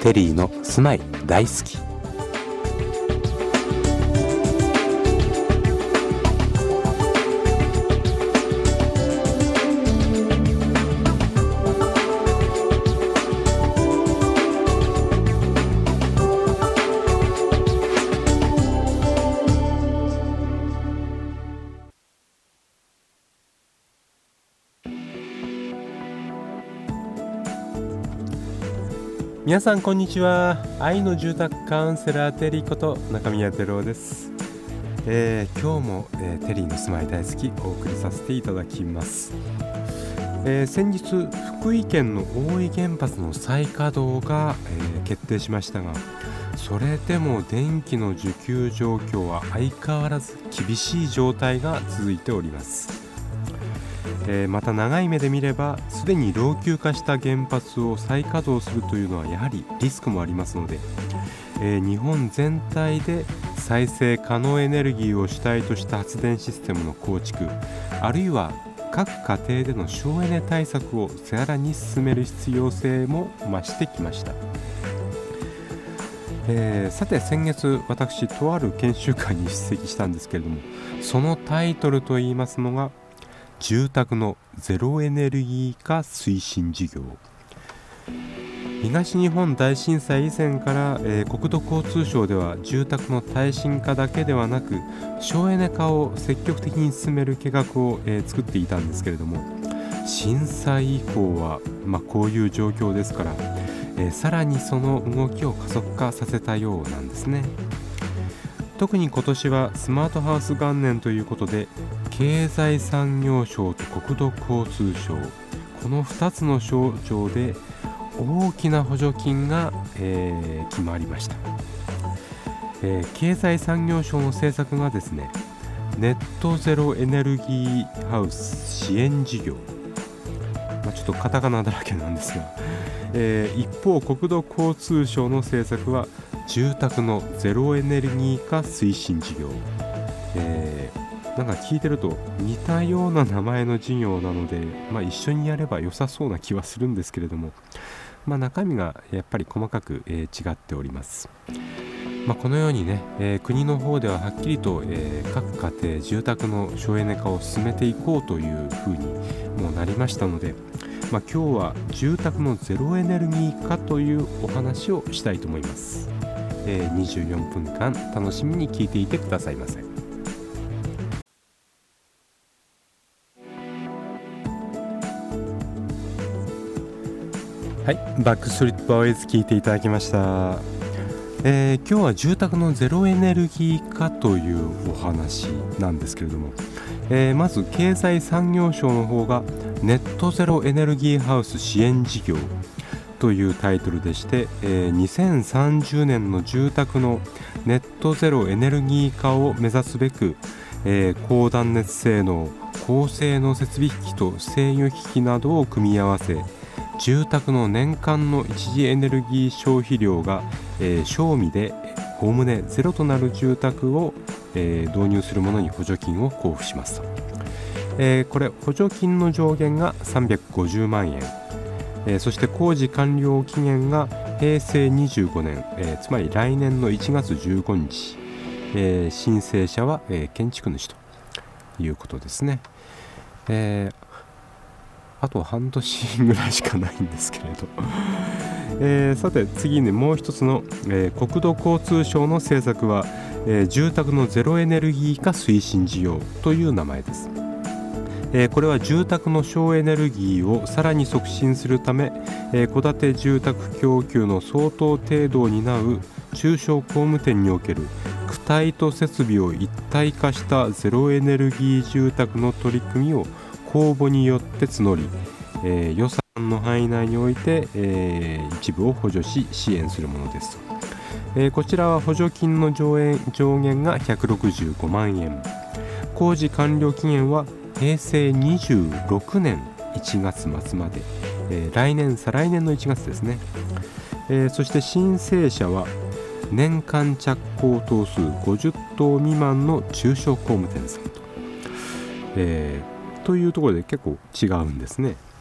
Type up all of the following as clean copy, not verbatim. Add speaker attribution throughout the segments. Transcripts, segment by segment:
Speaker 1: テリーの住まい大好き。皆さんこんにちは。愛の住宅カウンセラーテリーこと中宮照夫です。今日も、テリーの住まい大好きお送りさせていただきます。先日福井県の大井原発の再稼働が、決定しましたが、それでも電気の需給状況は相変わらず厳しい状態が続いております。また長い目で見れば、すでに老朽化した原発を再稼働するというのはやはりリスクもありますので、日本全体で再生可能エネルギーを主体とした発電システムの構築、あるいは各家庭での省エネ対策をさらに進める必要性も増してきました。さて先月私とある研修会に出席したんですけれども、そのタイトルといいますのが住宅のゼロエネルギー化推進事業。東日本大震災以前から、国土交通省では住宅の耐震化だけではなく省エネ化を積極的に進める計画を、作っていたんですけれども、震災以降は、こういう状況ですから、さらにその動きを加速化させたようなんですね。特に今年はスマートハウス元年ということで、経済産業省と国土交通省、この2つの省庁で大きな補助金が、決まりました。経済産業省の政策がですね、ネットゼロエネルギーハウス支援事業、ちょっとカタカナだらけなんですが、一方国土交通省の政策は住宅のゼロエネルギー化推進事業。なんか聞いてると似たような名前の事業なので、一緒にやれば良さそうな気はするんですけれども、中身がやっぱり細かく、違っております。このようにね、国の方でははっきりと、各家庭住宅の省エネ化を進めていこうというふうにもうなりましたので、今日は住宅のゼロエネルギー化というお話をしたいと思います。24分間楽しみに聞いていてくださいませ。はい、バックストリートボーイズ聞いていただきました。今日は住宅のゼロエネルギー化というお話なんですけれども、まず経済産業省の方がネットゼロエネルギーハウス支援事業というタイトルでして、2030年の住宅のネットゼロエネルギー化を目指すべく、高断熱性能、高性能設備機器と制御機器などを組み合わせ、住宅の年間の一次エネルギー消費量が、賞味でおおむねゼロとなる住宅を、導入するものに補助金を交付します。これ補助金の上限が350万円、そして工事完了期限が平成25年、つまり来年の1月15日、申請者は、建築主ということですね。あと半年ぐらいしかないんですけれど、さて次にもう一つの、国土交通省の政策は、住宅のゼロエネルギー化推進事業という名前です。これは住宅の省エネルギーをさらに促進するため、戸建て住宅供給の相当程度を担う中小工務店における躯体と設備を一体化したゼロエネルギー住宅の取り組みを公募によって募り、予算の範囲内において、一部を補助し支援するものです。こちらは補助金の上限が165万円、工事完了期限は平成26年1月末まで、再来年の1月ですね。そして申請者は年間着工棟数50棟未満の中小工務店さんというところで結構違うんですね。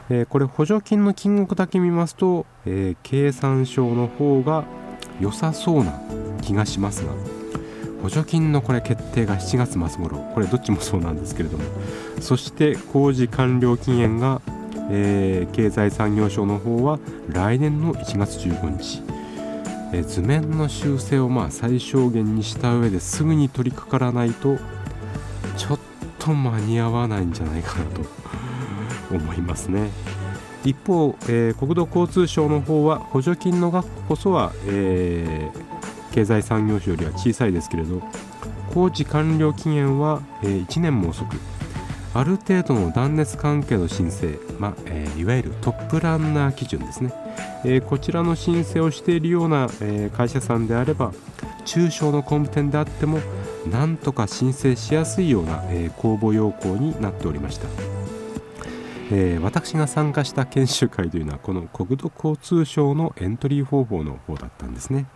Speaker 1: これ補助金の金額だけ見ますと、経産省の方が良さそうな気がしますが、補助金のこれ決定が7月末頃、これどっちもそうなんですけれども、そして工事完了期限が、経済産業省の方は来年の1月15日、図面の修正を最小限にした上ですぐに取り掛からないとちょっと間に合わないんじゃないかなと思いますね。一方、国土交通省の方は補助金の額こそは、経済産業省よりは小さいですけれど、工事完了期限は、1年も遅く、ある程度の断熱関係の申請、いわゆるトップランナー基準ですね、こちらの申請をしているような、会社さんであれば、中小の工務店であってもなんとか申請しやすいような、公募要項になっておりました。私が参加した研修会というのはこの国土交通省のエントリー方法の方だったんですね。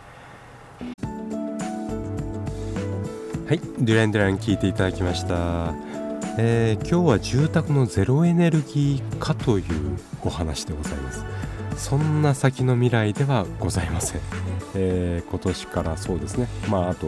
Speaker 1: はい、デュランデュラン聞いていただきました。今日は住宅のゼロエネルギー化というお話でございます。そんな先の未来ではございません。今年からそうですね、あと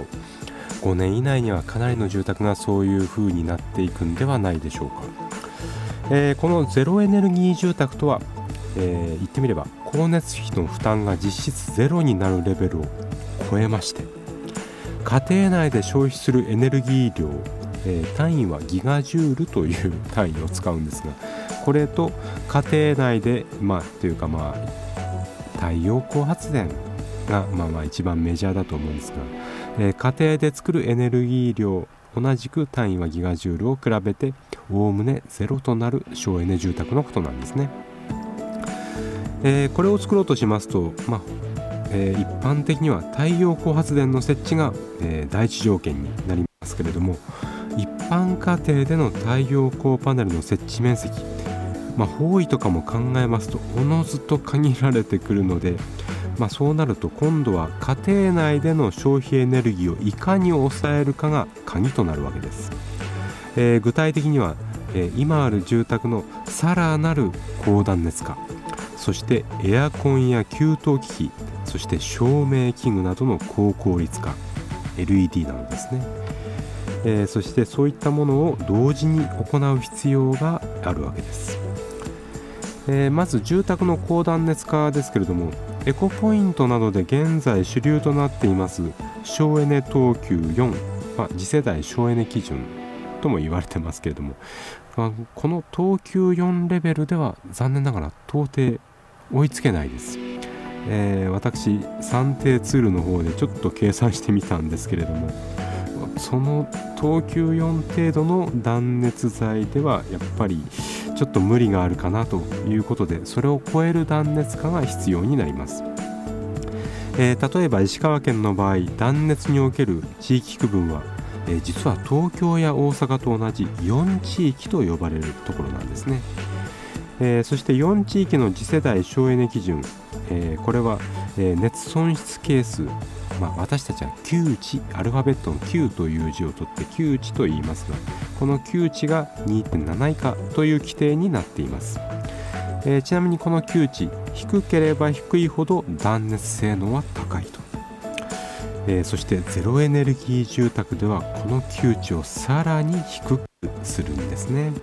Speaker 1: 5年以内にはかなりの住宅がそういう風になっていくんではないでしょうか。このゼロエネルギー住宅とは、言ってみれば光熱費の負担が実質ゼロになるレベルを超えまして、家庭内で消費するエネルギー量、単位はギガジュールという単位を使うんですが、これと家庭内でというか太陽光発電が一番メジャーだと思うんですが、家庭で作るエネルギー量同じく単位はギガジュールを比べておおむねゼロとなる省エネ住宅のことなんですね。これを作ろうとしますと、一般的には太陽光発電の設置が、第一条件になりますけれども、一般家庭での太陽光パネルの設置面積、方位とかも考えますとおのずと限られてくるので、そうなると今度は家庭内での消費エネルギーをいかに抑えるかが鍵となるわけです。具体的には、今ある住宅のさらなる高断熱化、そしてエアコンや給湯機器、そして照明器具などの高効率化 LED などですね、そしてそういったものを同時に行う必要があるわけです。まず住宅の高断熱化ですけれども、エコポイントなどで現在主流となっています省エネ等級4、次世代省エネ基準とも言われてますけれども、この等級4レベルでは残念ながら到底追いつけないです。私算定ツールの方でちょっと計算してみたんですけれども、その等級4程度の断熱材ではやっぱりちょっと無理があるかなということで、それを超える断熱化が必要になります。例えば石川県の場合、断熱における地域区分は、実は東京や大阪と同じ4地域と呼ばれるところなんですね。そして4地域の次世代省エネ基準、これは、熱損失係数、私たちは9値、アルファベットの9という字を取って9値と言いますが、この9値が 2.7 以下という規定になっています。ちなみにこの9値、低ければ低いほど断熱性能は高いと。そしてゼロエネルギー住宅ではこの9値をさらに低くするんですね。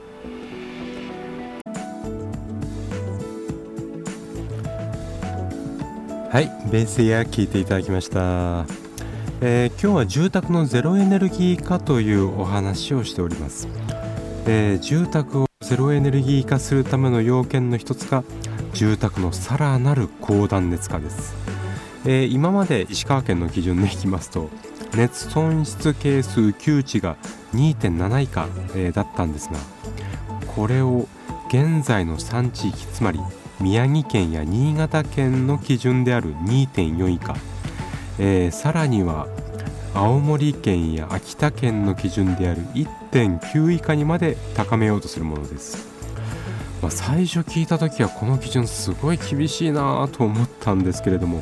Speaker 1: はい、ベースエア聞いていただきました。今日は住宅のゼロエネルギー化というお話をしております。住宅をゼロエネルギー化するための要件の一つが住宅のさらなる高断熱化です。今まで石川県の基準でいきますと、熱損失係数9値が 2.7 以下、だったんですが、これを現在の3地域、つまり宮城県や新潟県の基準である 2.4 以下、さらには青森県や秋田県の基準である 1.9 以下にまで高めようとするものです。最初聞いた時はこの基準すごい厳しいなと思ったんですけれども、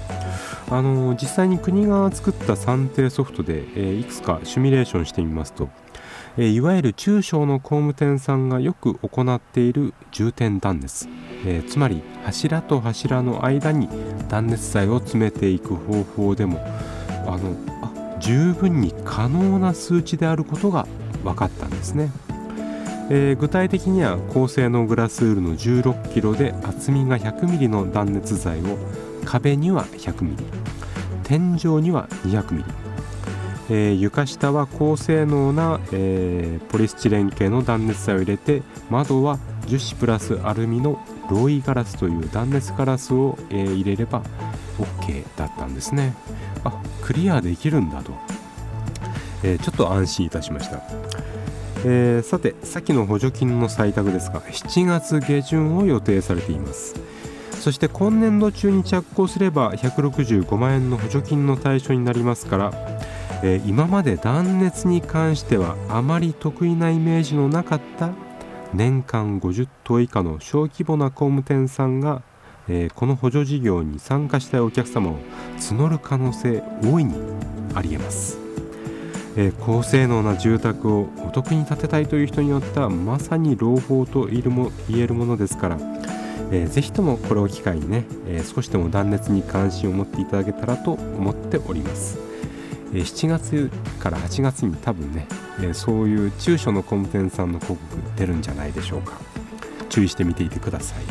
Speaker 1: 実際に国が作った算定ソフトで、いくつかシミュレーションしてみますと、 いわゆる中小の工務店さんがよく行っている重点断熱、つまり柱と柱の間に断熱材を詰めていく方法でも十分に可能な数値であることが分かったんですね。具体的には高性能グラスウールの16キロで厚みが100ミリの断熱材を壁には100ミリ、天井には200ミリ、床下は高性能な、ポリスチレン系の断熱材を入れて、窓は樹脂プラスアルミのローイガラスという断熱ガラスを、入れれば OK だったんですね。クリアできるんだと、ちょっと安心いたしました。さて、先の補助金の採択ですが7月下旬を予定されています。そして今年度中に着工すれば165万円の補助金の対象になりますから、今まで断熱に関してはあまり得意なイメージのなかった年間50棟以下の小規模な工務店さんが、この補助事業に参加したいお客様を募る可能性大いにありえます。高性能な住宅をお得に建てたいという人によってはまさに朗報と言えるものですから、ぜひともこれを機会にね、少しでも断熱に関心を持っていただけたらと思っております。7月から8月に多分ね、そういう中小の工務店さんの広告出るんじゃないでしょうか。注意してみていてください。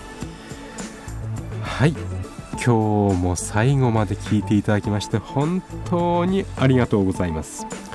Speaker 1: はい、今日も最後まで聞いていただきまして本当にありがとうございます。